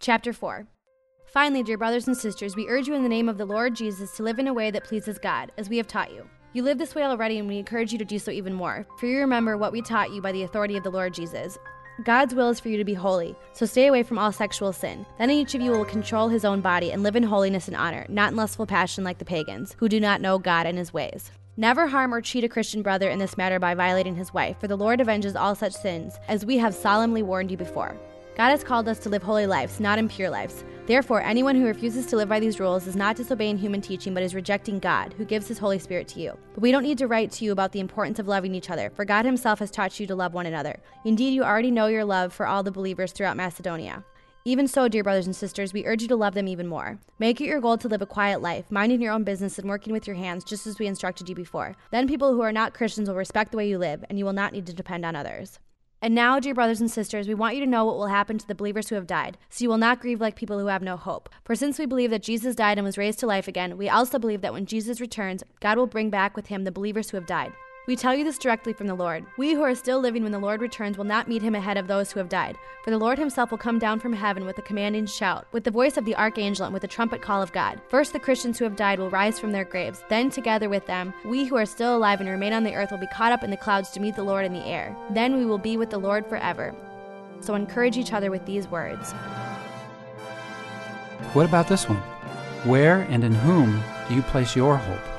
Chapter 4. Finally, dear brothers and sisters, we urge you in the name of the Lord Jesus to live in a way that pleases God, as we have taught you. You live this way already, and we encourage you to do so even more, for you remember what we taught you by the authority of the Lord Jesus. God's will is for you to be holy, so stay away from all sexual sin. Then each of you will control his own body and live in holiness and honor, not in lustful passion like the pagans, who do not know God and his ways. Never harm or cheat a Christian brother in this matter by violating his wife, for the Lord avenges all such sins, as we have solemnly warned you before. God has called us to live holy lives, not impure lives. Therefore, anyone who refuses to live by these rules is not disobeying human teaching, but is rejecting God, who gives his Holy Spirit to you. But we don't need to write to you about the importance of loving each other, for God himself has taught you to love one another. Indeed, you already know your love for all the believers throughout Macedonia. Even so, dear brothers and sisters, we urge you to love them even more. Make it your goal to live a quiet life, minding your own business and working with your hands, just as we instructed you before. Then people who are not Christians will respect the way you live, and you will not need to depend on others. And now, dear brothers and sisters, we want you to know what will happen to the believers who have died, so you will not grieve like people who have no hope. For since we believe that Jesus died and was raised to life again, we also believe that when Jesus returns, God will bring back with him the believers who have died. We tell you this directly from the Lord. We who are still living when the Lord returns will not meet him ahead of those who have died. For the Lord himself will come down from heaven with a commanding shout, with the voice of the archangel and with the trumpet call of God. First the Christians who have died will rise from their graves. Then together with them, we who are still alive and remain on the earth will be caught up in the clouds to meet the Lord in the air. Then we will be with the Lord forever. So encourage each other with these words. What about this one? Where and in whom do you place your hope?